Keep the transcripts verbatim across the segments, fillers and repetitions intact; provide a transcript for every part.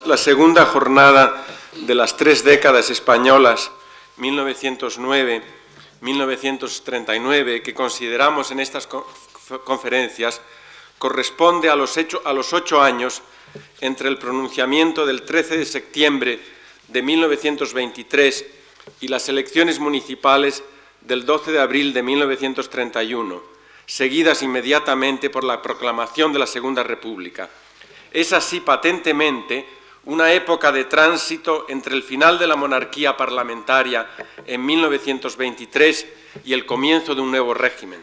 la segunda jornada de las tres décadas españolas, mil novecientos nueve a mil novecientos treinta y nueve, que consideramos en estas conferencias, corresponde a los, hecho, a los ocho años entre el pronunciamiento del trece de septiembre de mil novecientos veintitrés y las elecciones municipales del doce de abril de mil novecientos treinta y uno, seguidas inmediatamente por la proclamación de la Segunda República. Es así patentemente una época de tránsito entre el final de la monarquía parlamentaria en mil novecientos veintitrés y el comienzo de un nuevo régimen.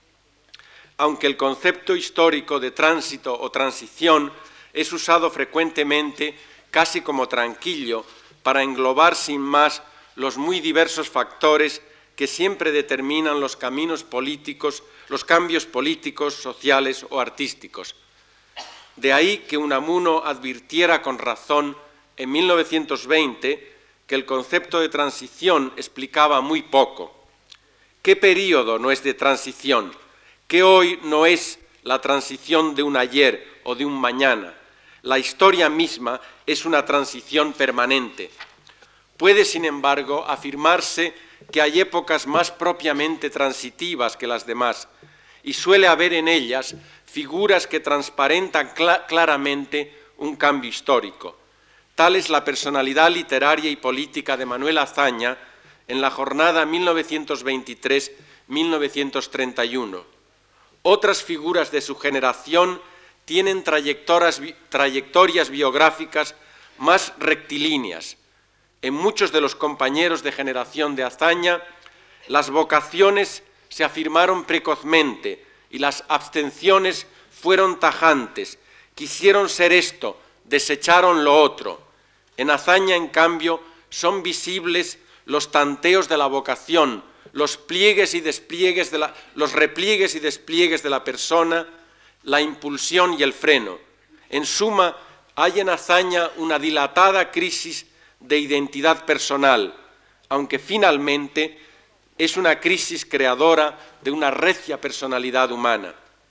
Aunque el concepto histórico de tránsito o transición es usado frecuentemente casi como tranquillo para englobar sin más los muy diversos factores que siempre determinan los caminos políticos, los cambios políticos, sociales o artísticos. De ahí que Unamuno advirtiera con razón en mil novecientos veinte que el concepto de transición explicaba muy poco. ¿Qué período no es de transición? ¿Qué hoy no es la transición de un ayer o de un mañana? La historia misma es una transición permanente. Puede, sin embargo, afirmarse que hay épocas más propiamente transitivas que las demás, y suele haber en ellas figuras que transparentan cl- claramente un cambio histórico. Tal es la personalidad literaria y política de Manuel Azaña en la jornada mil novecientos veintitrés a mil novecientos treinta y uno. Otras figuras de su generación tienen trayectorias, trayectorias biográficas más rectilíneas. En muchos de los compañeros de generación de Azaña, las vocaciones se afirmaron precozmente y las abstenciones fueron tajantes. Quisieron ser esto, desecharon lo otro. En Azaña, en cambio, son visibles los tanteos de la vocación, los pliegues y despliegues de la, los repliegues y despliegues de la persona, la impulsión y el freno. En suma, hay en Azaña una dilatada crisis de identidad personal, aunque finalmente es una crisis creadora de una recia personalidad humana.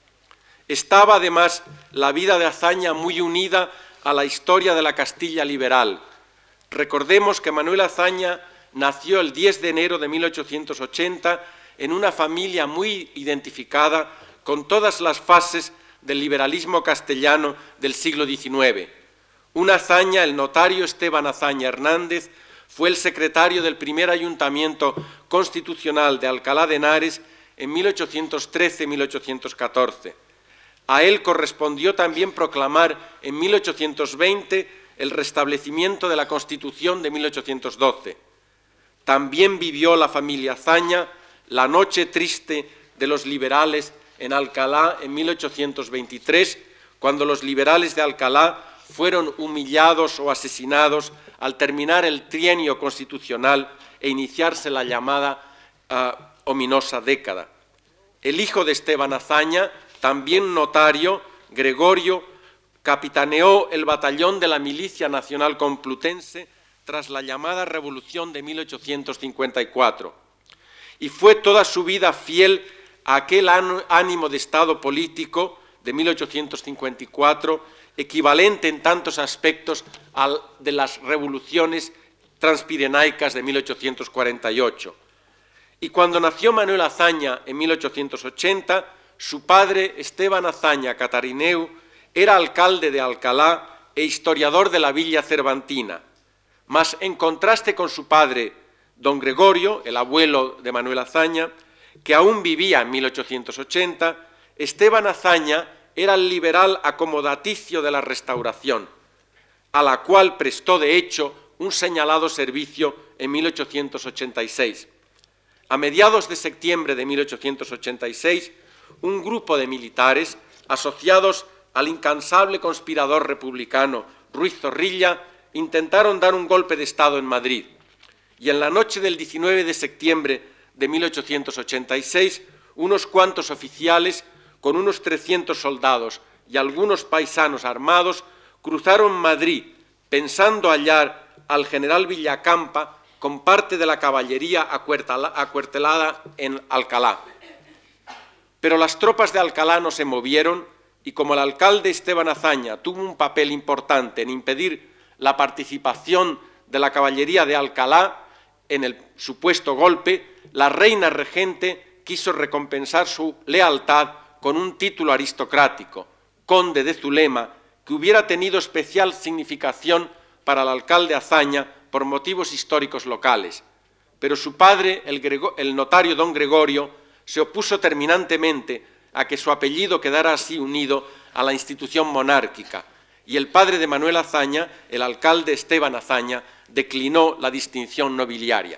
Estaba, además, la vida de Azaña muy unida a la historia de la Castilla liberal. Recordemos que Manuel Azaña nació el diez de enero de mil ochocientos ochenta en una familia muy identificada con todas las fases del liberalismo castellano del siglo diecinueve. Una Azaña, el notario Esteban Azaña Hernández, fue el secretario del primer ayuntamiento constitucional de Alcalá de Henares en mil ochocientos trece a mil ochocientos catorce. A él correspondió también proclamar en mil ochocientos veinte el restablecimiento de la Constitución de mil ochocientos doce. También vivió la familia Azaña la noche triste de los liberales en Alcalá en mil ochocientos veintitrés, cuando los liberales de Alcalá fueron humillados o asesinados al terminar el trienio constitucional e iniciarse la llamada uh, ominosa década. El hijo de Esteban Azaña, también notario, Gregorio, capitaneó el batallón de la Milicia Nacional Complutense tras la llamada Revolución de mil ochocientos cincuenta y cuatro, y fue toda su vida fiel a aquel ánimo de Estado político de mil ochocientos cincuenta y cuatro, equivalente en tantos aspectos al de las revoluciones transpirenaicas de mil ochocientos cuarenta y ocho. Y cuando nació Manuel Azaña en mil ochocientos ochenta, su padre, Esteban Azaña Catarineu, era alcalde de Alcalá e historiador de la Villa Cervantina. Mas, en contraste con su padre, don Gregorio, el abuelo de Manuel Azaña, que aún vivía en mil ochocientos ochenta, Esteban Azaña era el liberal acomodaticio de la Restauración, a la cual prestó, de hecho, un señalado servicio en mil ochocientos ochenta y seis. A mediados de septiembre de mil ochocientos ochenta y seis, un grupo de militares, asociados al incansable conspirador republicano Ruiz Zorrilla, intentaron dar un golpe de Estado en Madrid, y en la noche del diecinueve de septiembre de mil ochocientos ochenta y seis, unos cuantos oficiales con unos trescientos soldados y algunos paisanos armados cruzaron Madrid pensando hallar al general Villacampa con parte de la caballería acuartelada en Alcalá. Pero las tropas de Alcalá no se movieron y como el alcalde Esteban Azaña tuvo un papel importante en impedir la participación de la caballería de Alcalá en el supuesto golpe, la reina regente quiso recompensar su lealtad con un título aristocrático, conde de Zulema, que hubiera tenido especial significación para el alcalde Azaña por motivos históricos locales. Pero su padre, el, el notario don Gregorio, se opuso terminantemente a que su apellido quedara así unido a la institución monárquica, y el padre de Manuel Azaña, el alcalde Esteban Azaña, declinó la distinción nobiliaria.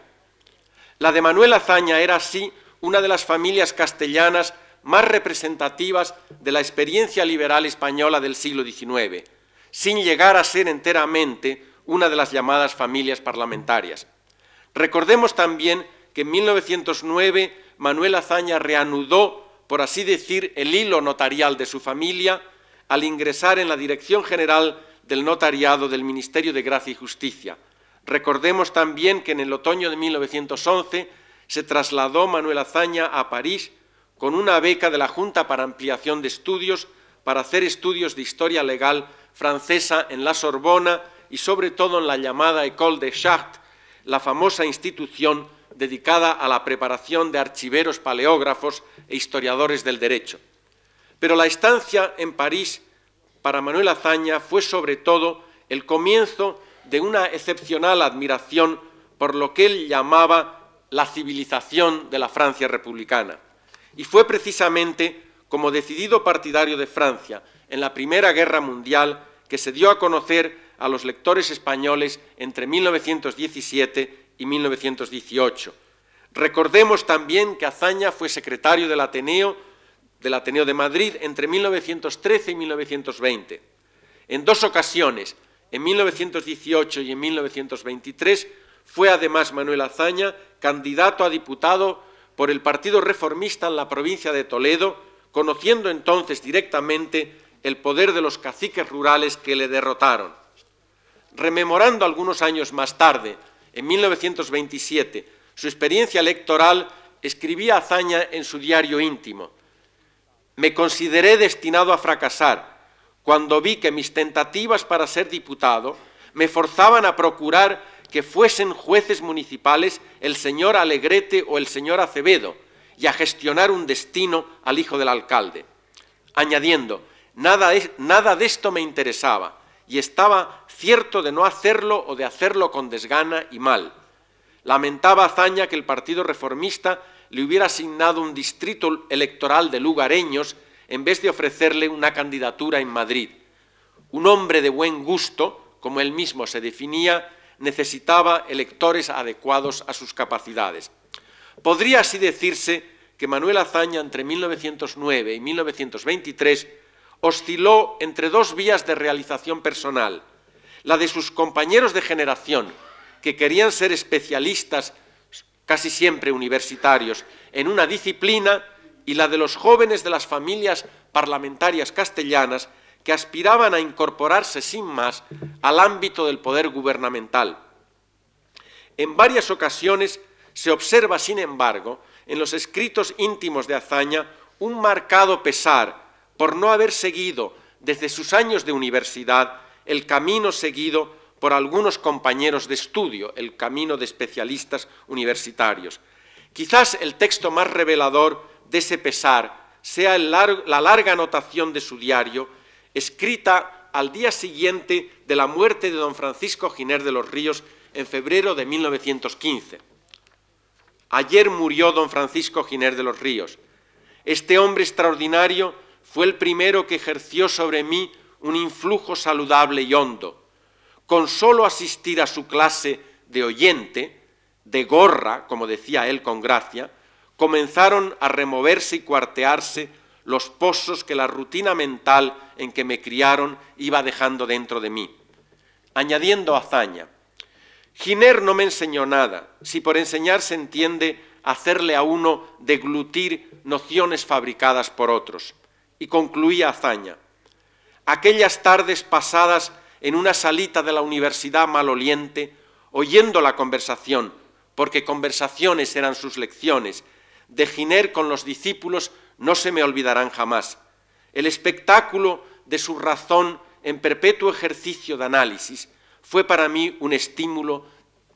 La de Manuel Azaña era así una de las familias castellanas más representativas de la experiencia liberal española del siglo diecinueve, sin llegar a ser enteramente una de las llamadas familias parlamentarias. Recordemos también que en mil novecientos nueve Manuel Azaña reanudó, por así decir, el hilo notarial de su familia al ingresar en la Dirección General del Notariado del Ministerio de Gracia y Justicia. Recordemos también que en el otoño de mil novecientos once se trasladó Manuel Azaña a París con una beca de la Junta para Ampliación de Estudios para hacer estudios de historia legal francesa en la Sorbona y sobre todo en la llamada École des Chartes, la famosa institución dedicada a la preparación de archiveros, paleógrafos e historiadores del derecho. Pero la estancia en París para Manuel Azaña fue sobre todo el comienzo de una excepcional admiración por lo que él llamaba la civilización de la Francia republicana. Y fue precisamente como decidido partidario de Francia en la Primera Guerra Mundial que se dio a conocer a los lectores españoles entre mil novecientos diecisiete y mil novecientos dieciocho. Recordemos también que Azaña fue secretario del Ateneo, del Ateneo de Madrid entre mil novecientos trece y mil novecientos veinte. En dos ocasiones, en mil novecientos dieciocho y en mil novecientos veintitrés, fue además Manuel Azaña candidato a diputado por el Partido Reformista en la provincia de Toledo, conociendo entonces directamente el poder de los caciques rurales que le derrotaron. Rememorando algunos años más tarde, en mil novecientos veintisiete, su experiencia electoral, escribía Azaña en su diario íntimo: «Me consideré destinado a fracasar cuando vi que mis tentativas para ser diputado me forzaban a procurar que fuesen jueces municipales el señor Alegrete o el señor Acevedo y a gestionar un destino al hijo del alcalde», añadiendo: «Nada, es, nada de esto me interesaba y estaba cierto de no hacerlo o de hacerlo con desgana y mal». Lamentaba Azaña que el Partido Reformista le hubiera asignado un distrito electoral de lugareños en vez de ofrecerle una candidatura en Madrid. Un hombre de buen gusto, como él mismo se definía, necesitaba electores adecuados a sus capacidades. Podría así decirse que Manuel Azaña entre mil novecientos nueve y mil novecientos veintitrés osciló entre dos vías de realización personal: la de sus compañeros de generación, que querían ser especialistas, casi siempre universitarios, en una disciplina, y la de los jóvenes de las familias parlamentarias castellanas que aspiraban a incorporarse sin más al ámbito del poder gubernamental. En varias ocasiones se observa, sin embargo, en los escritos íntimos de Azaña un marcado pesar por no haber seguido desde sus años de universidad el camino seguido por algunos compañeros de estudio, el camino de especialistas universitarios. Quizás el texto más revelador de ese pesar sea el largo, la larga anotación de su diario, escrita al día siguiente de la muerte de don Francisco Giner de los Ríos en febrero de mil novecientos quince. Ayer murió don Francisco Giner de los Ríos. Este hombre extraordinario fue el primero que ejerció sobre mí un influjo saludable y hondo. Con solo asistir a su clase de oyente, de gorra, como decía él con gracia, comenzaron a removerse y cuartearse los pozos que la rutina mental en que me criaron iba dejando dentro de mí. Añadiendo Azaña: «Giner no me enseñó nada, si por enseñar se entiende hacerle a uno deglutir nociones fabricadas por otros». Y concluía Azaña: «Aquellas tardes pasadas en una salita de la universidad maloliente, oyendo la conversación, porque conversaciones eran sus lecciones, de Giner con los discípulos no se me olvidarán jamás. El espectáculo de su razón en perpetuo ejercicio de análisis fue para mí un estímulo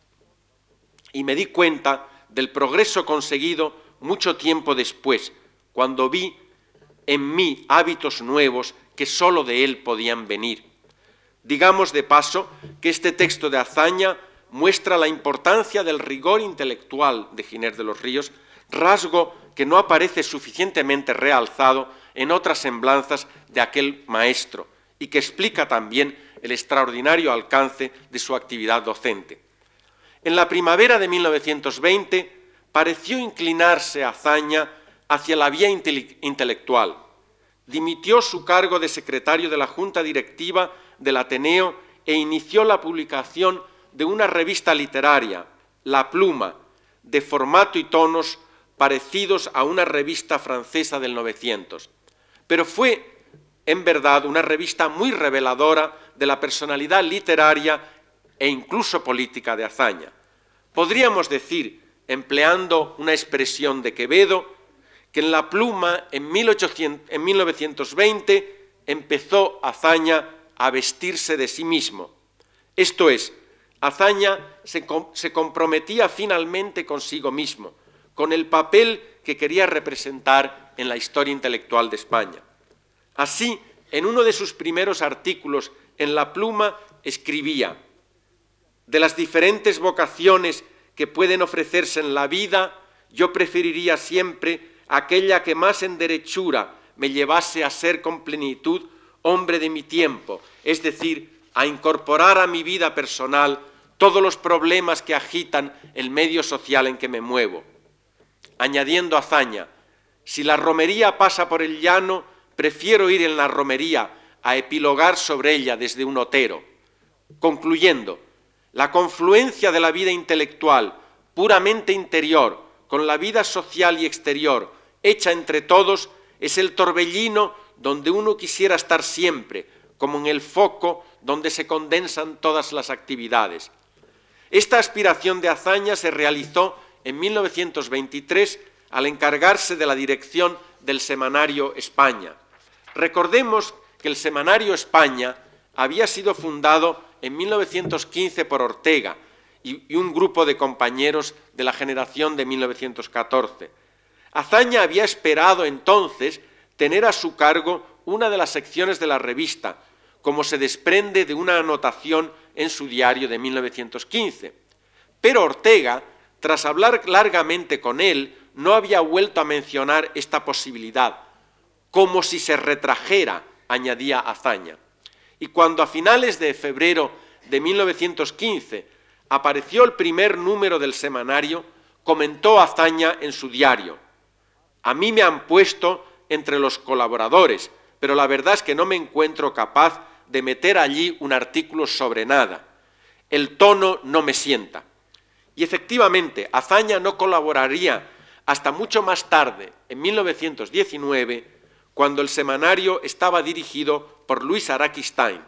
y me di cuenta del progreso conseguido mucho tiempo después, cuando vi en mí hábitos nuevos que sólo de él podían venir. Digamos de paso que este texto de Azaña muestra la importancia del rigor intelectual de Giner de los Ríos, rasgo que no aparece suficientemente realzado en otras semblanzas de aquel maestro y que explica también el extraordinario alcance de su actividad docente. En la primavera de mil novecientos veinte pareció inclinarse Azaña hacia la vía intele- intelectual. Dimitió su cargo de secretario de la Junta Directiva del Ateneo e inició la publicación de una revista literaria, La Pluma, de formato y tonos parecidos a una revista francesa del novecientos. Pero fue, en verdad, una revista muy reveladora de la personalidad literaria e incluso política de Azaña. Podríamos decir, empleando una expresión de Quevedo, que en La Pluma, en, mil novecientos veinte, empezó Azaña a vestirse de sí mismo. Esto es, Azaña se, se comprometía finalmente consigo mismo, con el papel que quería representar en la historia intelectual de España. Así, en uno de sus primeros artículos en La Pluma, escribía: de las diferentes vocaciones que pueden ofrecerse en la vida, yo preferiría siempre aquella que más en derechura me llevase a ser con plenitud hombre de mi tiempo, es decir, a incorporar a mi vida personal todos los problemas que agitan el medio social en que me muevo. Añadiendo Azaña: si la romería pasa por el llano, prefiero ir en la romería a epilogar sobre ella desde un otero. Concluyendo, la confluencia de la vida intelectual, puramente interior, con la vida social y exterior, hecha entre todos, es el torbellino donde uno quisiera estar siempre, como en el foco donde se condensan todas las actividades. Esta aspiración de Azaña se realizó en mil novecientos veintitrés al encargarse de la dirección del semanario España. Recordemos que el semanario España había sido fundado en mil novecientos quince por Ortega y un grupo de compañeros de la generación de mil novecientos catorce. Azaña había esperado entonces tener a su cargo una de las secciones de la revista, como se desprende de una anotación en su diario de mil novecientos quince. Pero Ortega, tras hablar largamente con él, no había vuelto a mencionar esta posibilidad, como si se retrajera, añadía Azaña. Y cuando a finales de febrero de mil novecientos quince apareció el primer número del semanario, comentó Azaña en su diario: a mí me han puesto entre los colaboradores, pero la verdad es que no me encuentro capaz de meter allí un artículo sobre nada. El tono no me sienta. Y efectivamente, Azaña no colaboraría hasta mucho más tarde, en mil novecientos diecinueve, cuando el semanario estaba dirigido por Luis Araquistain.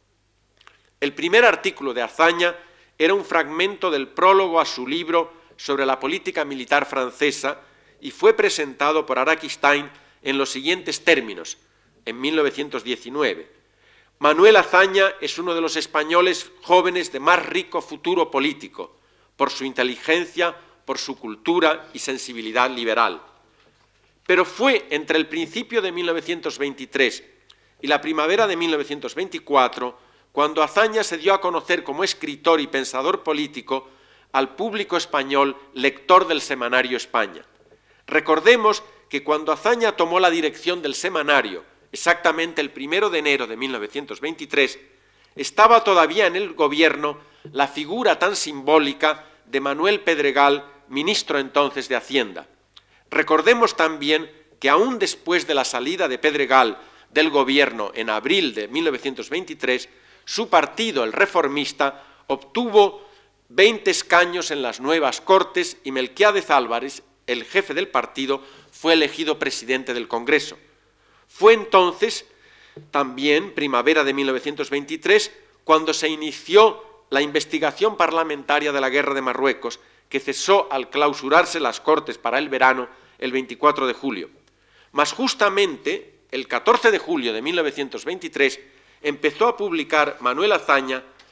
El primer artículo de Azaña era un fragmento del prólogo a su libro sobre la política militar francesa y fue presentado por Araquistain en los siguientes términos, en mil novecientos diecinueve. Manuel Azaña es uno de los españoles jóvenes de más rico futuro político, por su inteligencia, por su cultura y sensibilidad liberal. Pero fue entre el principio de mil novecientos veintitrés y la primavera de mil novecientos veinticuatro cuando Azaña se dio a conocer como escritor y pensador político al público español lector del semanario España. Recordemos que cuando Azaña tomó la dirección del semanario, exactamente el primero de enero de mil novecientos veintitrés, estaba todavía en el gobierno la figura tan simbólica de Manuel Pedregal, ministro entonces de Hacienda. Recordemos también que aún después de la salida de Pedregal del gobierno en abril de mil novecientos veintitrés, su partido, el Reformista, obtuvo veinte escaños en las nuevas Cortes y Melquiades Álvarez, el jefe del partido, fue elegido presidente del Congreso. Fue entonces, también, primavera de mil novecientos veintitrés, cuando se inició la investigación parlamentaria de la Guerra de Marruecos, que cesó al clausurarse las Cortes para el verano el veinticuatro de julio. Mas justamente, el catorce de julio de mil novecientos veintitrés, empezó a publicar Manuel Azaña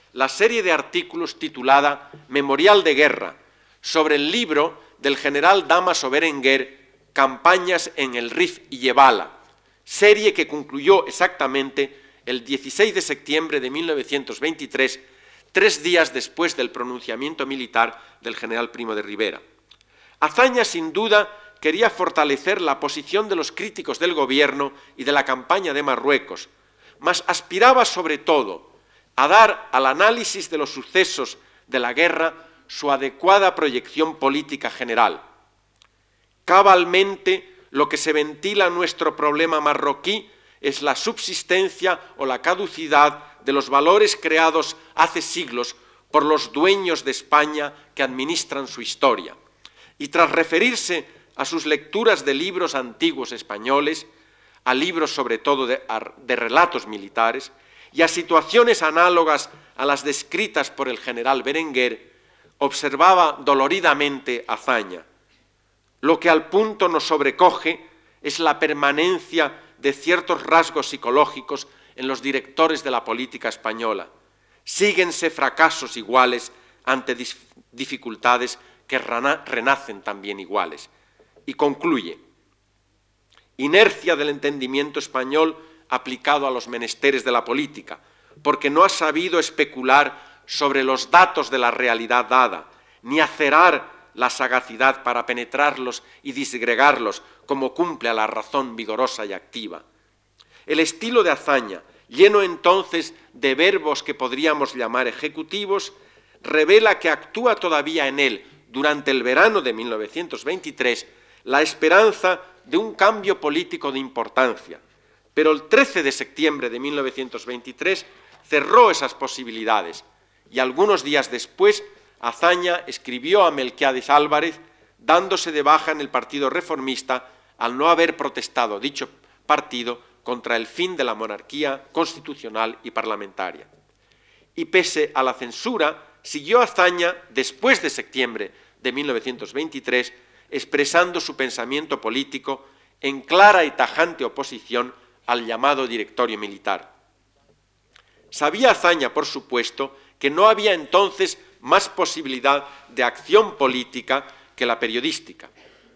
la serie de artículos titulada Memorial de Guerra, sobre el libro del general Dámaso Berenguer, Campañas en el Rif y Yebala, serie que concluyó exactamente el dieciséis de septiembre de mil novecientos veintitrés, tres días después del pronunciamiento militar del general Primo de Rivera. Azaña, sin duda, quería fortalecer la posición de los críticos del gobierno y de la campaña de Marruecos, mas aspiraba sobre todo a dar al análisis de los sucesos de la guerra su adecuada proyección política general. Cabalmente, lo que se ventila en nuestro problema marroquí es la subsistencia o la caducidad de los valores creados hace siglos por los dueños de España que administran su historia. Y tras referirse a sus lecturas de libros antiguos españoles, a libros sobre todo de, de relatos militares, y a situaciones análogas a las descritas por el general Berenguer, observaba doloridamente Azaña. Lo que al punto nos sobrecoge es la permanencia de ciertos rasgos psicológicos en los directores de la política española. Síguense fracasos iguales ante dificultades que renacen también iguales. Y concluye: inercia del entendimiento español aplicado a los menesteres de la política, porque no ha sabido especular sobre los datos de la realidad dada, ni acerar la sagacidad para penetrarlos y disgregarlos como cumple a la razón vigorosa y activa. El estilo de Azaña, lleno entonces de verbos que podríamos llamar ejecutivos, revela que actúa todavía en él, durante el verano de mil novecientos veintitrés, la esperanza de un cambio político de importancia. Pero el trece de septiembre de mil novecientos veintitrés cerró esas posibilidades y algunos días después Azaña escribió a Melquiades Álvarez, dándose de baja en el Partido Reformista al no haber protestado dicho partido contra el fin de la monarquía constitucional y parlamentaria. Y pese a la censura, siguió Azaña, después de septiembre de mil novecientos veintitrés, expresando su pensamiento político en clara y tajante oposición al llamado directorio militar. Sabía Azaña, por supuesto, que no había entonces más posibilidad de acción política que la periodística.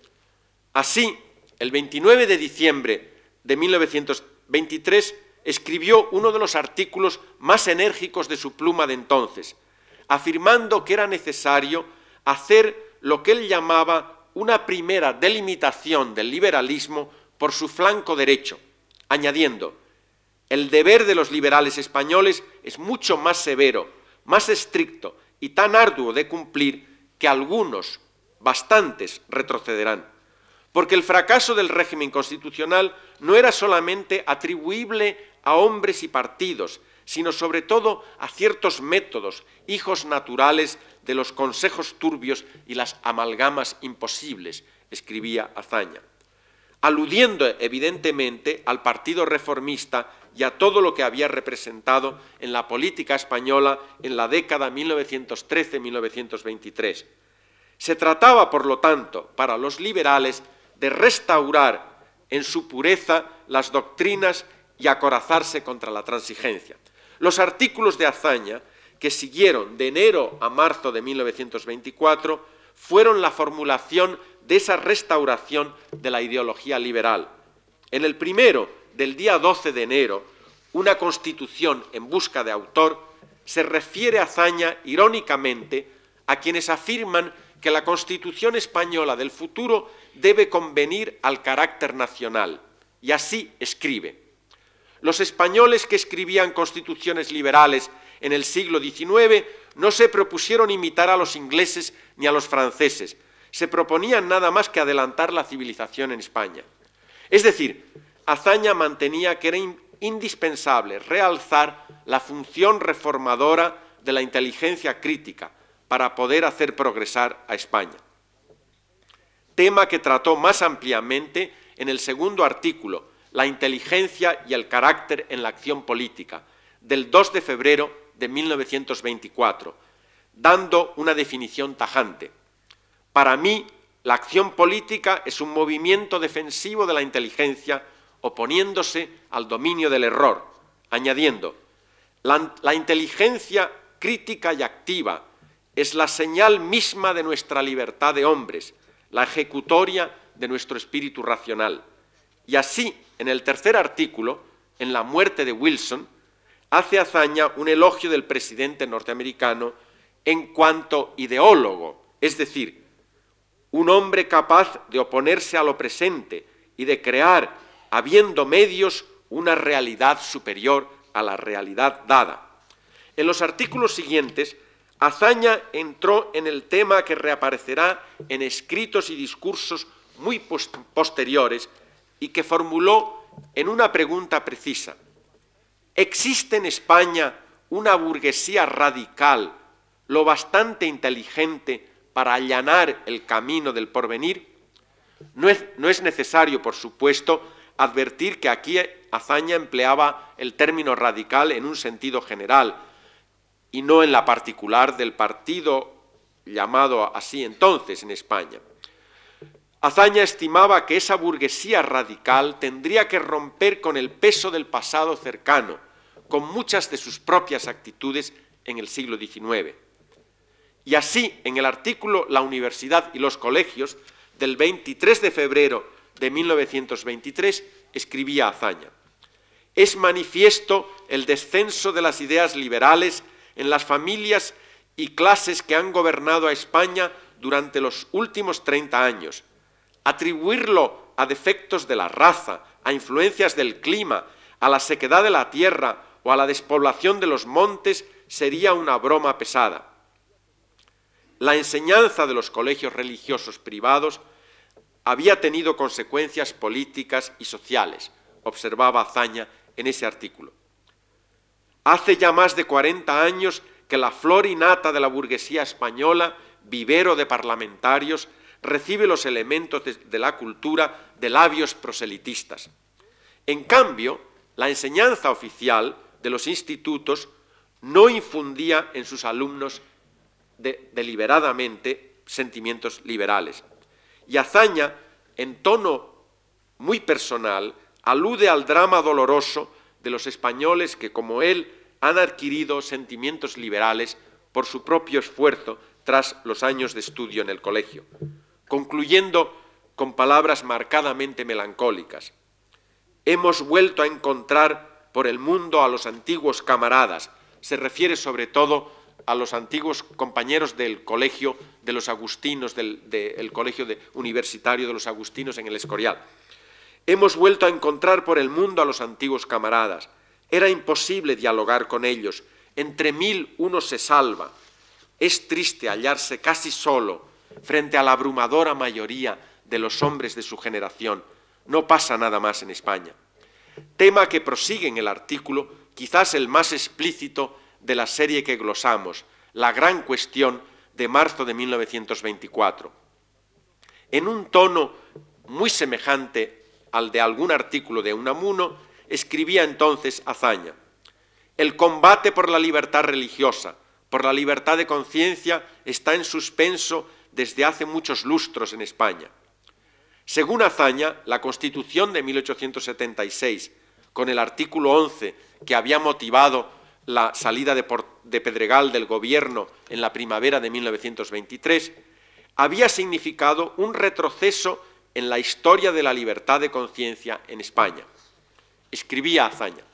Así, el veintinueve de diciembre de mil novecientos veintitrés, escribió uno de los artículos más enérgicos de su pluma de entonces, afirmando que era necesario hacer lo que él llamaba una primera delimitación del liberalismo por su flanco derecho, añadiendo: el deber de los liberales españoles es mucho más severo, más estricto y tan arduo de cumplir que algunos, bastantes, retrocederán, porque el fracaso del régimen constitucional no era solamente atribuible a hombres y partidos, sino sobre todo a ciertos métodos, hijos naturales de los consejos turbios y las amalgamas imposibles, escribía Azaña, aludiendo evidentemente al Partido Reformista y a todo lo que había representado en la política española en la década mil novecientos trece a mil novecientos veintitrés. Se trataba, por lo tanto, para los liberales de restaurar en su pureza las doctrinas y acorazarse contra la transigencia. Los artículos de Azaña, que siguieron de enero a marzo de mil novecientos veinticuatro, fueron la formulación de esa restauración de la ideología liberal. En el primero, del día doce de enero, Una constitución en busca de autor, se refiere a Azaña irónicamente a quienes afirman que la Constitución española del futuro debe convenir al carácter nacional, y así escribe: los españoles que escribían constituciones liberales en el siglo diecinueve no se propusieron imitar a los ingleses ni a los franceses, se proponían nada más que adelantar la civilización en España. Es decir, Azaña mantenía que era indispensable realzar la función reformadora de la inteligencia crítica para poder hacer progresar a España. Tema que trató más ampliamente en el segundo artículo, la inteligencia y el carácter en la acción política, del dos de febrero de mil novecientos veinticuatro, dando una definición tajante. Para mí, la acción política es un movimiento defensivo de la inteligencia oponiéndose al dominio del error, añadiendo: la, la inteligencia crítica y activa, es la señal misma de nuestra libertad de hombres, la ejecutoria de nuestro espíritu racional. Y así, en el tercer artículo, en la muerte de Wilson, hace Azaña un elogio del presidente norteamericano en cuanto ideólogo, es decir, un hombre capaz de oponerse a lo presente y de crear, habiendo medios, una realidad superior a la realidad dada. En los artículos siguientes, Azaña entró en el tema que reaparecerá en escritos y discursos muy posteriores y que formuló en una pregunta precisa: ¿existe en España una burguesía radical, lo bastante inteligente para allanar el camino del porvenir? No es, no es necesario, por supuesto, advertir que aquí Azaña empleaba el término radical en un sentido general y no en la particular del partido llamado así entonces en España. Azaña estimaba que esa burguesía radical tendría que romper con el peso del pasado cercano, con muchas de sus propias actitudes en el siglo diecinueve. Y así, en el artículo La Universidad y los Colegios, del veintitrés de febrero de mil novecientos veintitrés, escribía Azaña: es manifiesto el descenso de las ideas liberales en las familias y clases que han gobernado a España durante los últimos treinta años. Atribuirlo a defectos de la raza, a influencias del clima, a la sequedad de la tierra o a la despoblación de los montes sería una broma pesada. La enseñanza de los colegios religiosos privados había tenido consecuencias políticas y sociales, observaba Azaña en ese artículo. Hace ya más de cuarenta años que la flor innata de la burguesía española, vivero de parlamentarios, recibe los elementos de, de la cultura de labios proselitistas. En cambio, la enseñanza oficial de los institutos no infundía en sus alumnos de, deliberadamente sentimientos liberales. Y Azaña, en tono muy personal, alude al drama doloroso de los españoles que, como él, han adquirido sentimientos liberales por su propio esfuerzo tras los años de estudio en el colegio, concluyendo con palabras marcadamente melancólicas: hemos vuelto a encontrar por el mundo a los antiguos camaradas. Se refiere sobre todo a los antiguos compañeros del colegio de los agustinos, del, del colegio de, universitario de los agustinos en el Escorial. Hemos vuelto a encontrar por el mundo a los antiguos camaradas. Era imposible dialogar con ellos. Entre mil uno se salva. Es triste hallarse casi solo frente a la abrumadora mayoría de los hombres de su generación. No pasa nada más en España. Tema que prosigue en el artículo, quizás el más explícito de la serie que glosamos, la gran cuestión de marzo de mil novecientos veinticuatro. En un tono muy semejante al de algún artículo de Unamuno, escribía entonces Azaña: el combate por la libertad religiosa, por la libertad de conciencia, está en suspenso desde hace muchos lustros en España. Según Azaña, la Constitución de mil ochocientos setenta y seis, con el artículo once que había motivado la salida de, por, de Pedregal del gobierno en la primavera de mil novecientos veintitrés, había significado un retroceso en la historia de la libertad de conciencia en España. Escribía Azaña: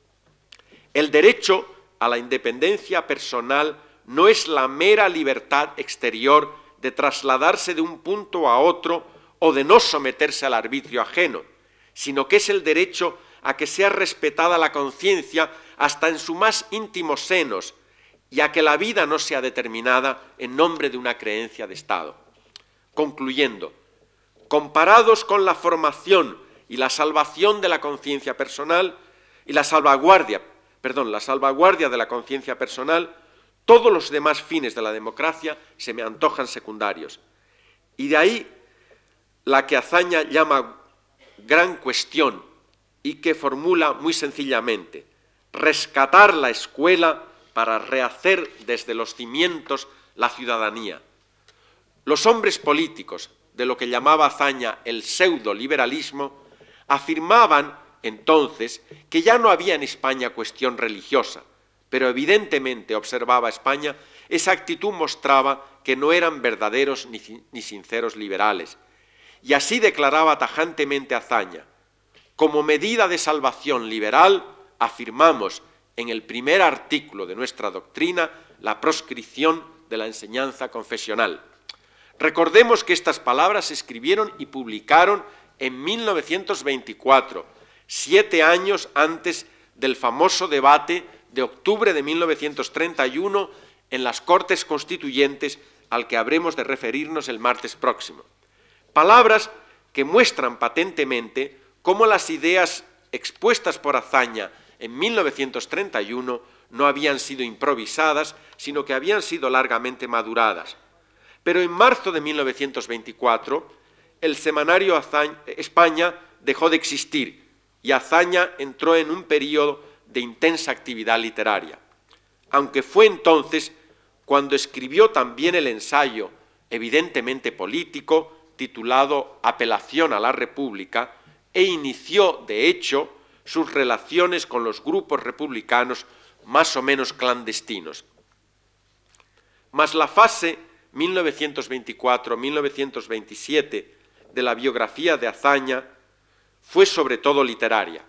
el derecho a la independencia personal no es la mera libertad exterior de trasladarse de un punto a otro o de no someterse al arbitrio ajeno, sino que es el derecho a que sea respetada la conciencia hasta en sus más íntimos senos y a que la vida no sea determinada en nombre de una creencia de Estado. Concluyendo, comparados con la formación y la salvación de la conciencia personal y la salvaguardia, perdón, la salvaguardia de la conciencia personal, todos los demás fines de la democracia se me antojan secundarios. Y de ahí la que Azaña llama gran cuestión y que formula muy sencillamente: rescatar la escuela para rehacer desde los cimientos la ciudadanía. Los hombres políticos, de lo que llamaba Azaña el pseudo-liberalismo, afirmaban entonces que ya no había en España cuestión religiosa, pero evidentemente, observaba España, esa actitud mostraba que no eran verdaderos ni, ni sinceros liberales. Y así declaraba tajantemente Azaña: como medida de salvación liberal, afirmamos en el primer artículo de nuestra doctrina la proscripción de la enseñanza confesional. Recordemos que estas palabras se escribieron y publicaron en mil novecientos veinticuatro, siete años antes del famoso debate de octubre de mil novecientos treinta y uno en las Cortes Constituyentes, al que habremos de referirnos el martes próximo. Palabras que muestran patentemente cómo las ideas expuestas por Azaña en mil novecientos treinta y uno no habían sido improvisadas, sino que habían sido largamente maduradas. Pero en marzo de mil novecientos veinticuatro, el semanario Azaña, España dejó de existir y Azaña entró en un periodo de intensa actividad literaria, aunque fue entonces cuando escribió también el ensayo, evidentemente político, titulado Apelación a la República, e inició, de hecho, sus relaciones con los grupos republicanos más o menos clandestinos. Mas la fase mil novecientos veinticuatro a mil novecientos veintisiete de la biografía de Azaña fue sobre todo literaria.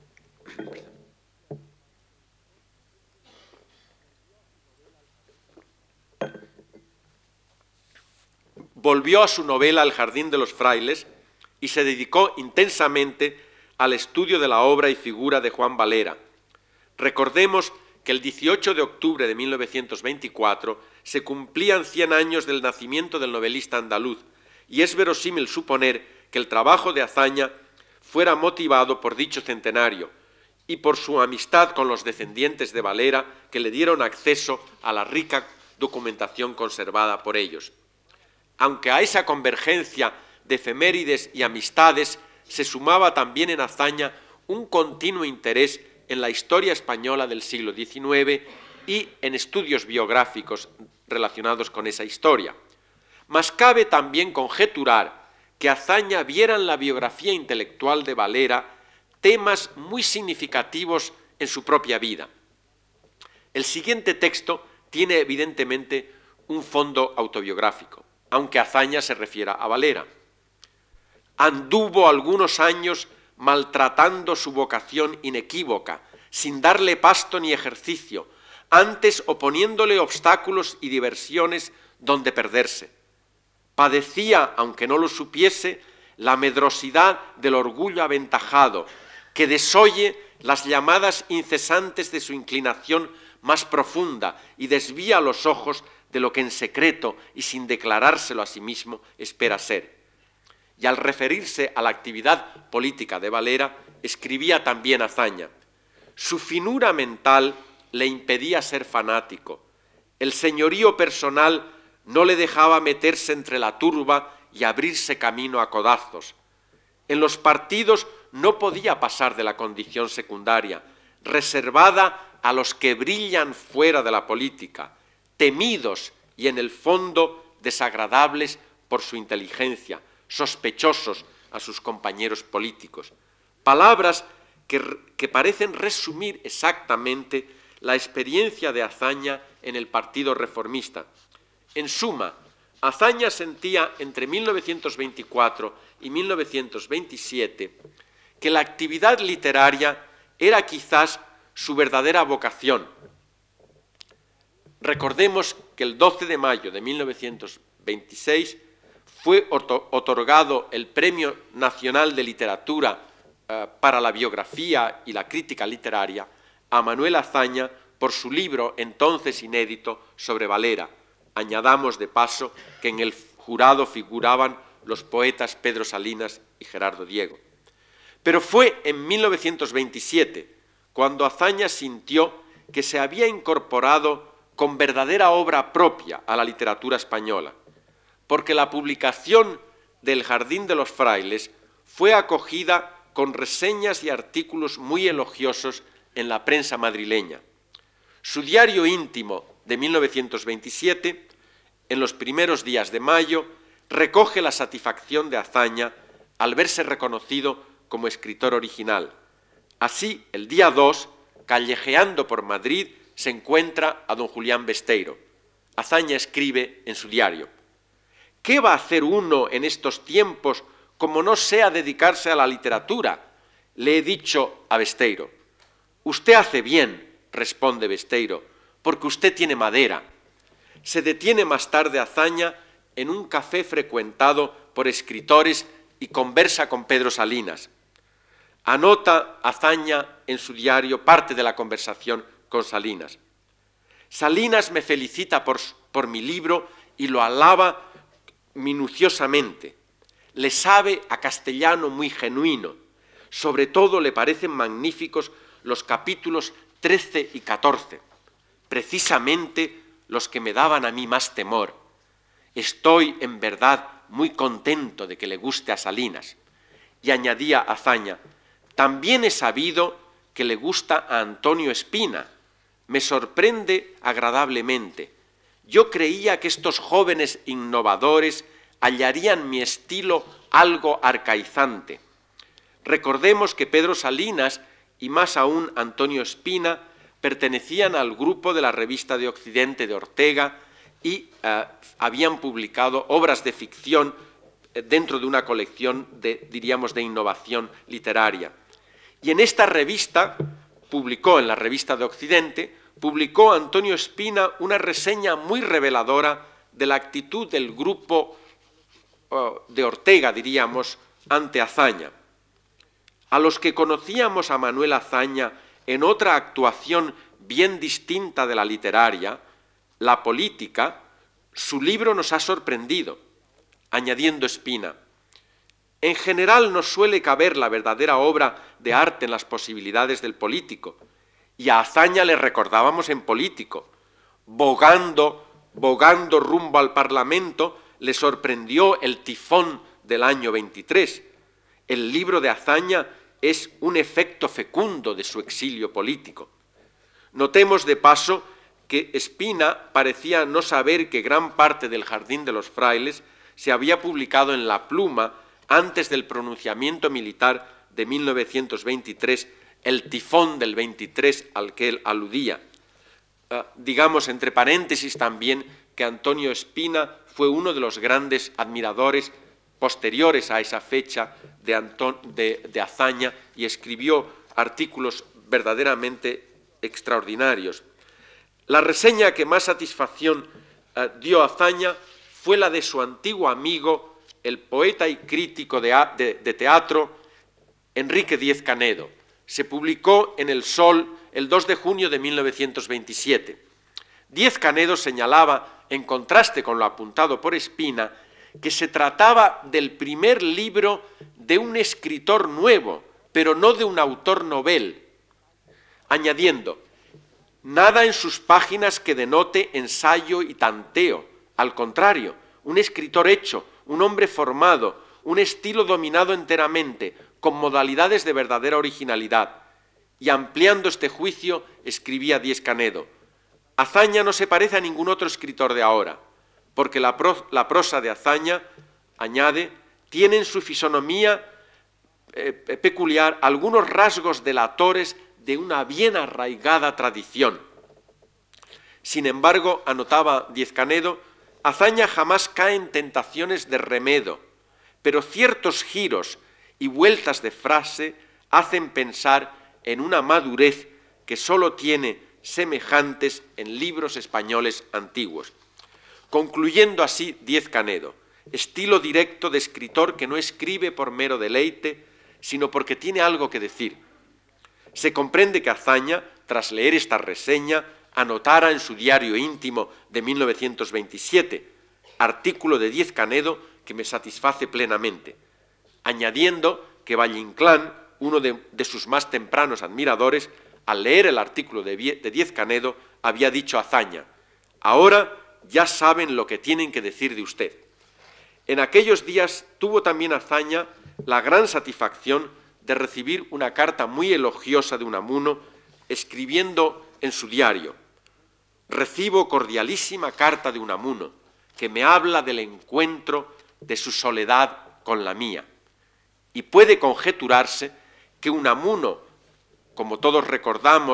Volvió a su novela El jardín de los frailes y se dedicó intensamente al estudio de la obra y figura de Juan Valera. Recordemos que el dieciocho de octubre de mil novecientos veinticuatro se cumplían cien años del nacimiento del novelista andaluz, y es verosímil suponer que el trabajo de Azaña fuera motivado por dicho centenario y por su amistad con los descendientes de Valera, que le dieron acceso a la rica documentación conservada por ellos. Aunque a esa convergencia de efemérides y amistades se sumaba también en Azaña un continuo interés en la historia española del siglo diecinueve y en estudios biográficos relacionados con esa historia. Mas cabe también conjeturar que Azaña viera en la biografía intelectual de Valera temas muy significativos en su propia vida. El siguiente texto tiene evidentemente un fondo autobiográfico, aunque Azaña se refiera a Valera. Anduvo algunos años maltratando su vocación inequívoca, sin darle pasto ni ejercicio, antes oponiéndole obstáculos y diversiones donde perderse. Padecía, aunque no lo supiese, la medrosidad del orgullo aventajado, que desoye las llamadas incesantes de su inclinación más profunda y desvía los ojos de lo que en secreto y sin declarárselo a sí mismo espera ser. Y al referirse a la actividad política de Valera, escribía también Azaña: su finura mental le impedía ser fanático, el señorío personal no le dejaba meterse entre la turba y abrirse camino a codazos. En los partidos no podía pasar de la condición secundaria, reservada a los que brillan fuera de la política, temidos y en el fondo desagradables por su inteligencia, sospechosos a sus compañeros políticos. Palabras que, que parecen resumir exactamente la experiencia de Azaña en el Partido Reformista. En suma, Azaña sentía entre mil novecientos veinticuatro y mil novecientos veintisiete que la actividad literaria era quizás su verdadera vocación. Recordemos que el doce de mayo de mil novecientos veintiséis fue otorgado el Premio Nacional de Literatura eh, para la biografía y la crítica literaria a Manuel Azaña por su libro, entonces inédito, sobre Valera. Añadamos de paso que en el jurado figuraban los poetas Pedro Salinas y Gerardo Diego. Pero fue en mil novecientos veintisiete cuando Azaña sintió que se había incorporado con verdadera obra propia a la literatura española, porque la publicación del Jardín de los Frailes fue acogida con reseñas y artículos muy elogiosos en la prensa madrileña. Su diario íntimo de mil novecientos veintisiete, en los primeros días de mayo, recoge la satisfacción de Azaña al verse reconocido como escritor original. Así, el día dos, callejeando por Madrid, se encuentra a don Julián Besteiro. Azaña escribe en su diario: ¿qué va a hacer uno en estos tiempos como no sea dedicarse a la literatura? Le he dicho a Besteiro. Usted hace bien, responde Besteiro, porque usted tiene madera. Se detiene más tarde Azaña en un café frecuentado por escritores y conversa con Pedro Salinas. Anota Azaña en su diario parte de la conversación con Salinas. Salinas me felicita por, por mi libro y lo alaba minuciosamente. Le sabe a castellano muy genuino. Sobre todo le parecen magníficos los capítulos trece y catorce, precisamente los que me daban a mí más temor. Estoy, en verdad, muy contento de que le guste a Salinas. Y añadía Azaña, también he sabido que le gusta a Antonio Espina. Me sorprende agradablemente. Yo creía que estos jóvenes innovadores hallarían mi estilo algo arcaizante. Recordemos que Pedro Salinas y más aún Antonio Espina pertenecían al grupo de la Revista de Occidente de Ortega y eh, habían publicado obras de ficción eh, dentro de una colección de, diríamos, de innovación literaria. Y en esta revista, publicó en la Revista de Occidente, publicó Antonio Espina una reseña muy reveladora de la actitud del grupo uh, de Ortega, diríamos, ante Azaña. A los que conocíamos a Manuel Azaña en otra actuación bien distinta de la literaria, la política, su libro nos ha sorprendido, añadiendo Espina. En general no suele caber la verdadera obra de arte en las posibilidades del político, y a Azaña le recordábamos en político. Bogando, bogando rumbo al Parlamento, le sorprendió el tifón del año veintitrés. El libro de Azaña es un efecto fecundo de su exilio político. Notemos de paso que Espina parecía no saber que gran parte del Jardín de los Frailes se había publicado en La Pluma antes del pronunciamiento militar de mil novecientos veintitrés, el tifón del veintitrés al que él aludía. Uh, digamos, entre paréntesis también, que Antonio Espina fue uno de los grandes admiradores posteriores a esa fecha de, Antón, de, de Azaña y escribió artículos verdaderamente extraordinarios. La reseña que más satisfacción uh, dio a Azaña fue la de su antiguo amigo, el poeta y crítico de, de, de teatro, Enrique Díez Canedo. Se publicó en El Sol el dos de junio de mil novecientos veintisiete. Díez Canedo señalaba, en contraste con lo apuntado por Espina, que se trataba del primer libro de un escritor nuevo, pero no de un autor novel, añadiendo, nada en sus páginas que denote ensayo y tanteo, al contrario, un escritor hecho, un hombre formado, un estilo dominado enteramente, con modalidades de verdadera originalidad. Y ampliando este juicio, escribía Díez Canedo, Azaña no se parece a ningún otro escritor de ahora, porque la, pro, la prosa de Azaña, añade, tiene en su fisonomía eh, peculiar algunos rasgos delatores de una bien arraigada tradición. Sin embargo, anotaba Díez Canedo, Azaña jamás cae en tentaciones de remedo, pero ciertos giros y vueltas de frase hacen pensar en una madurez que sólo tiene semejantes en libros españoles antiguos. Concluyendo así Díez Canedo, estilo directo de escritor que no escribe por mero deleite, sino porque tiene algo que decir. Se comprende que Azaña, tras leer esta reseña, anotara en su diario íntimo de mil novecientos veintisiete, artículo de Díez Canedo que me satisface plenamente, añadiendo que Valle Inclán, uno de, de sus más tempranos admiradores, al leer el artículo de, de Díez Canedo, había dicho a Azaña, ahora ya saben lo que tienen que decir de usted. En aquellos días tuvo también Azaña la gran satisfacción de recibir una carta muy elogiosa de Unamuno, escribiendo en su diario, recibo cordialísima carta de Unamuno, que me habla del encuentro de su soledad con la mía. Y puede conjeturarse que Unamuno, como todos recordamos,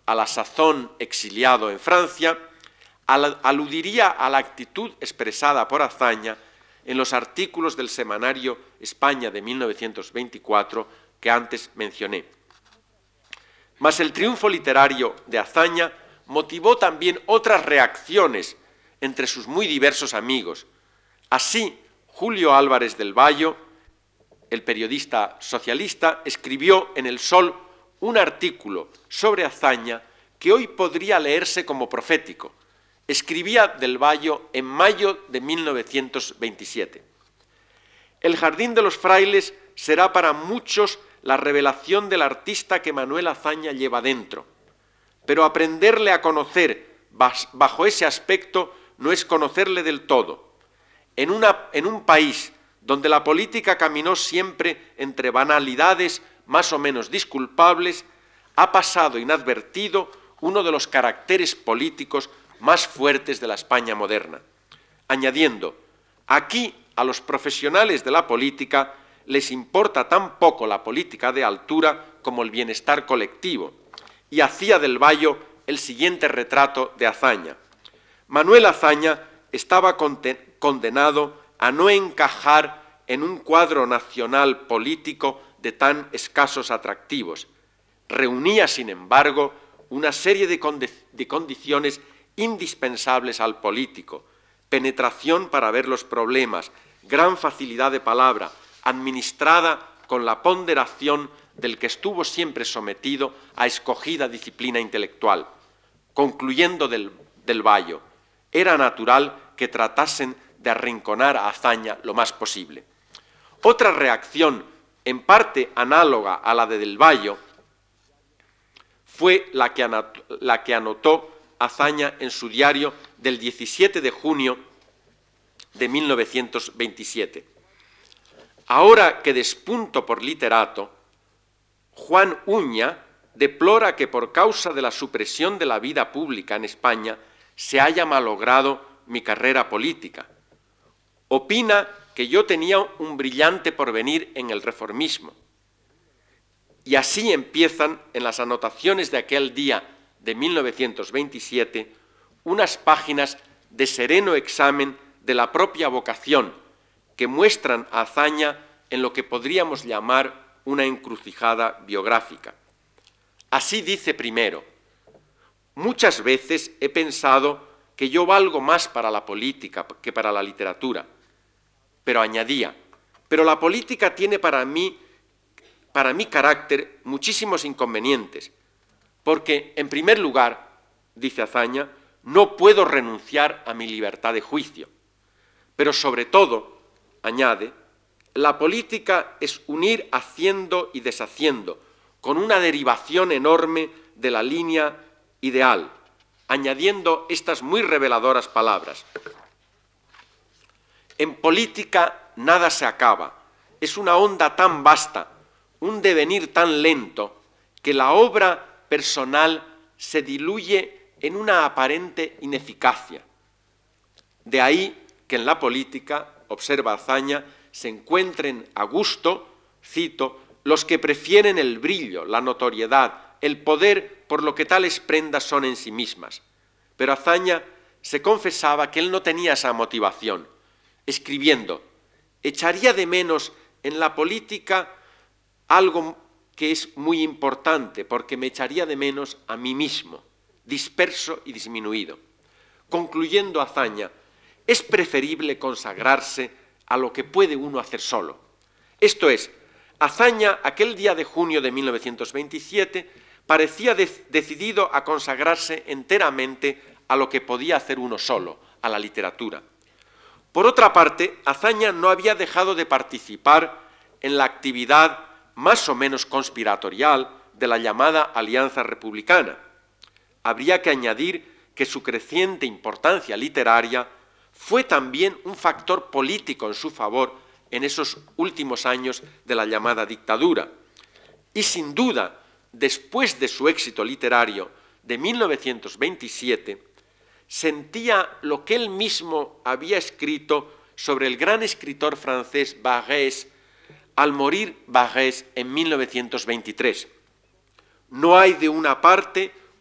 a la sazón exiliado en Francia, aludiría a la actitud expresada por Azaña en los artículos del semanario España de mil novecientos veinticuatro que antes mencioné. Mas el triunfo literario de Azaña motivó también otras reacciones entre sus muy diversos amigos. Así, Julio Álvarez del Valle, el periodista socialista, escribió en El Sol un artículo sobre Azaña que hoy podría leerse como profético. Escribía del Valle en mayo de mil novecientos veintisiete. El Jardín de los Frailes será para muchos la revelación del artista que Manuel Azaña lleva dentro, pero aprenderle a conocer bajo ese aspecto no es conocerle del todo. En, una, en un país donde la política caminó siempre entre banalidades más o menos disculpables, ha pasado inadvertido uno de los caracteres políticos más fuertes de la España moderna, añadiendo, aquí a los profesionales de la política les importa tan poco la política de altura como el bienestar colectivo, y hacía del Valle el siguiente retrato de Azaña. Manuel Azaña estaba condenado a no encajar en un cuadro nacional político de tan escasos atractivos. Reunía, sin embargo, una serie de, condi de condiciones indispensables al político: penetración para ver los problemas, gran facilidad de palabra, administrada con la ponderación del que estuvo siempre sometido a escogida disciplina intelectual. Concluyendo del, del Valle, era natural que tratasen de arrinconar a Azaña lo más posible. Otra reacción, en parte análoga a la de del Valle, fue la que, la que anotó Azaña en su diario del diecisiete de junio de mil novecientos veintisiete. Ahora que despunto por literato, Juan Uña deplora que por causa de la supresión de la vida pública en España se haya malogrado mi carrera política. Opina que yo tenía un brillante porvenir en el reformismo. Y así empiezan en las anotaciones de aquel día de mil novecientos veintisiete unas páginas de sereno examen de la propia vocación que muestran a Azaña en lo que podríamos llamar una encrucijada biográfica. Así dice primero: muchas veces he pensado que yo valgo más para la política que para la literatura, pero añadía, pero la política tiene para mí, para mi carácter, muchísimos inconvenientes, porque, en primer lugar, dice Azaña, no puedo renunciar a mi libertad de juicio, pero sobre todo, añade, la política es unir haciendo y deshaciendo, con una derivación enorme de la línea ideal, añadiendo estas muy reveladoras palabras: en política nada se acaba, es una onda tan vasta, un devenir tan lento, que la obra personal se diluye en una aparente ineficacia. De ahí que en la política, observa Azaña, se encuentren a gusto, cito, los que prefieren el brillo, la notoriedad, el poder por lo que tales prendas son en sí mismas. Pero Azaña se confesaba que él no tenía esa motivación, escribiendo: echaría de menos en la política algo que es muy importante, porque me echaría de menos a mí mismo, disperso y disminuido. Concluyendo Azaña, es preferible consagrarse a lo que puede uno hacer solo. Esto es, Azaña, aquel día de junio de mil novecientos veintisiete, parecía de decidido a consagrarse enteramente a lo que podía hacer uno solo, a la literatura. Por otra parte, Azaña no había dejado de participar en la actividad más o menos conspiratorial de la llamada Alianza Republicana. Habría que añadir que su creciente importancia literaria fue también un factor político en su favor en esos últimos años de la llamada dictadura. Y sin duda, después de su éxito literario de mil novecientos veintisiete, sentía lo que él mismo había escrito sobre el gran escritor francés Barrés al morir Barrés en mil novecientos veintitrés. No hay de una parte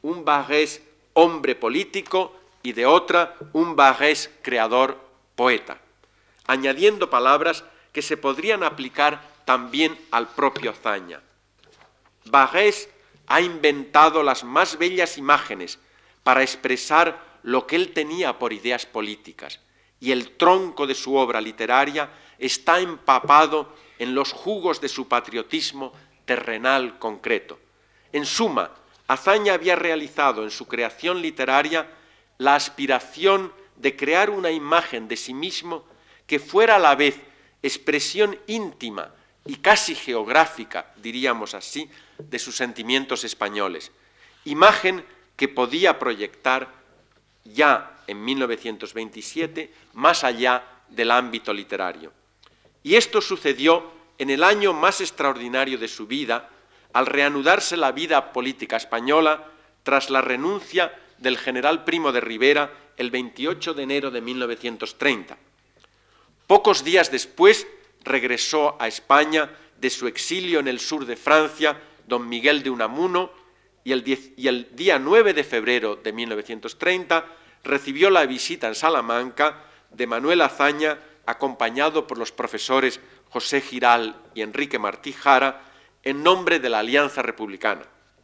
un Barrés hombre político y de otra un Barrés creador poeta, añadiendo palabras que se podrían aplicar también al propio Azaña. Barrés ha inventado las más bellas imágenes para expresar lo que él tenía por ideas políticas, y el tronco de su obra literaria está empapado en los jugos de su patriotismo terrenal concreto. En suma, Azaña había realizado en su creación literaria la aspiración de crear una imagen de sí mismo que fuera a la vez expresión íntima y casi geográfica, diríamos así, de sus sentimientos españoles, imagen que podía proyectar ya en mil novecientos veintisiete más allá del ámbito literario. Y esto sucedió en el año más extraordinario de su vida, al reanudarse la vida política española tras la renuncia del general Primo de Rivera el veintiocho de enero de mil novecientos treinta. Pocos días después regresó a España de su exilio en el sur de Francia don Miguel de Unamuno y el, diez, y el día nueve de febrero de mil novecientos treinta recibió la visita en Salamanca de Manuel Azaña, acompañado por los profesores José Giral y Enrique Martí Jara, en nombre de la Alianza Republicana.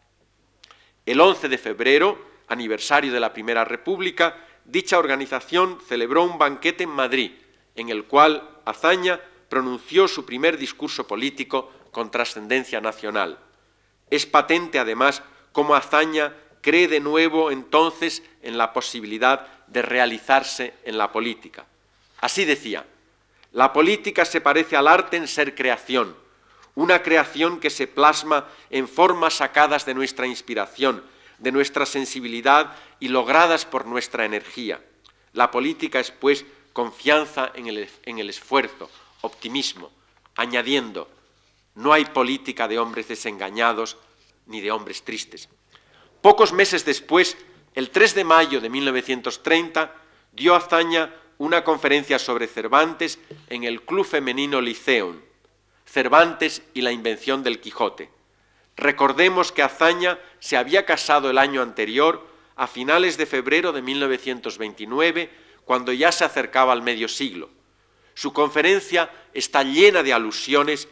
El once de febrero, aniversario de la Primera República, dicha organización celebró un banquete en Madrid, en el cual Azaña pronunció su primer discurso político con trascendencia nacional. Es patente, además, cómo Azaña cree de nuevo entonces en la posibilidad de realizarse en la política. Así decía: la política se parece al arte en ser creación, una creación que se plasma en formas sacadas de nuestra inspiración, de nuestra sensibilidad y logradas por nuestra energía. La política es, pues, confianza en el, en el esfuerzo, optimismo, añadiendo: no hay política de hombres desengañados ni de hombres tristes. Pocos meses después, el tres de mayo de mil novecientos treinta, dio Azaña una conferencia sobre Cervantes en el Club Femenino Liceum, Cervantes y la invención del Quijote. Recordemos que Azaña se había casado el año anterior, a finales de febrero de mil novecientos veintinueve, cuando ya se acercaba al medio siglo. Su conferencia está llena de alusiones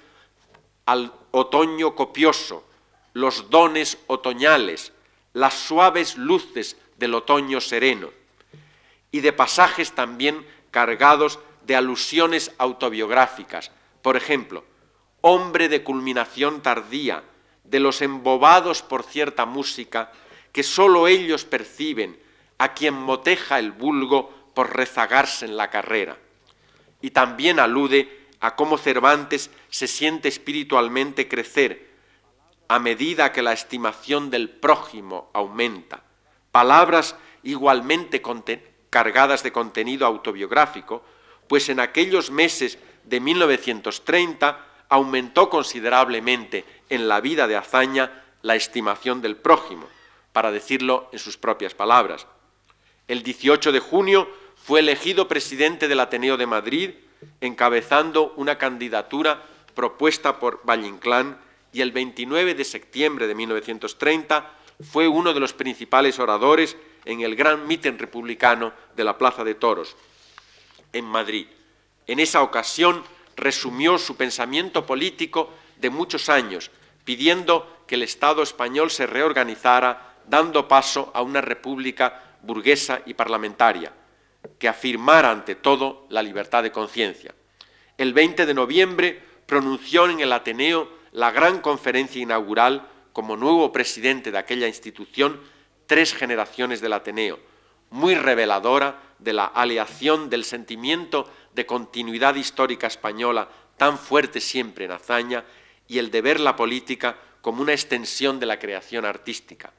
al otoño copioso, los dones otoñales, las suaves luces del otoño sereno, y de pasajes también cargados de alusiones autobiográficas. Por ejemplo, hombre de culminación tardía, de los embobados por cierta música que sólo ellos perciben, a quien moteja el vulgo por rezagarse en la carrera. Y también alude a cómo Cervantes se siente espiritualmente crecer a medida que la estimación del prójimo aumenta. Palabras igualmente cargadas de contenido autobiográfico, pues en aquellos meses de mil novecientos treinta aumentó considerablemente en la vida de Azaña la estimación del prójimo, para decirlo en sus propias palabras. El dieciocho de junio fue elegido presidente del Ateneo de Madrid, encabezando una candidatura propuesta por Valle-Inclán, y el veintinueve de septiembre de mil novecientos treinta fue uno de los principales oradores en el gran mitin republicano de la Plaza de Toros, en Madrid. En esa ocasión resumió su pensamiento político de muchos años, pidiendo que el Estado español se reorganizara, dando paso a una república burguesa y parlamentaria, que afirmara ante todo la libertad de conciencia. El veinte de noviembre pronunció en el Ateneo la gran conferencia inaugural como nuevo presidente de aquella institución, Tres generaciones del Ateneo, muy reveladora de la aleación del sentimiento de continuidad histórica española tan fuerte siempre en Azaña y el de ver la política como una extensión de la creación artística.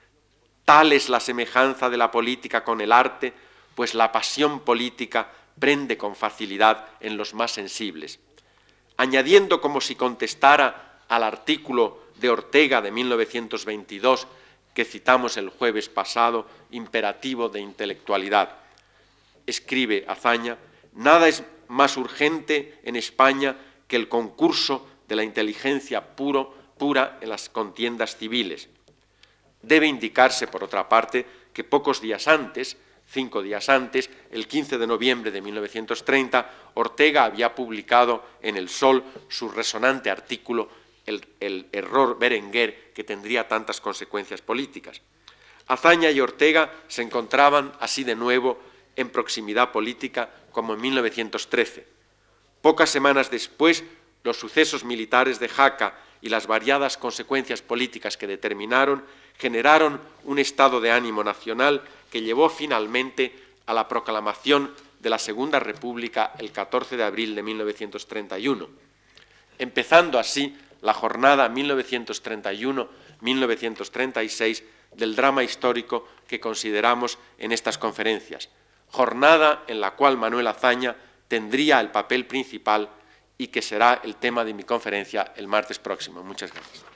Tal es la semejanza de la política con el arte, pues la pasión política prende con facilidad en los más sensibles. Añadiendo como si contestara al artículo de Ortega de mil novecientos veintidós que citamos el jueves pasado, imperativo de intelectualidad. Escribe Azaña: nada es más urgente en España que el concurso de la inteligencia puro, pura en las contiendas civiles. Debe indicarse, por otra parte, que pocos días antes, cinco días antes, el quince de noviembre de mil novecientos treinta, Ortega había publicado en El Sol su resonante artículo El, el error Berenguer, que tendría tantas consecuencias políticas. Azaña y Ortega se encontraban así de nuevo en proximidad política como en mil novecientos trece. Pocas semanas después, los sucesos militares de Jaca y las variadas consecuencias políticas que determinaron generaron un estado de ánimo nacional que llevó finalmente a la proclamación de la Segunda República el catorce de abril de mil novecientos treinta y uno, empezando así la jornada mil novecientos treinta y uno a mil novecientos treinta y seis del drama histórico que consideramos en estas conferencias, jornada en la cual Manuel Azaña tendría el papel principal y que será el tema de mi conferencia el martes próximo. Muchas gracias.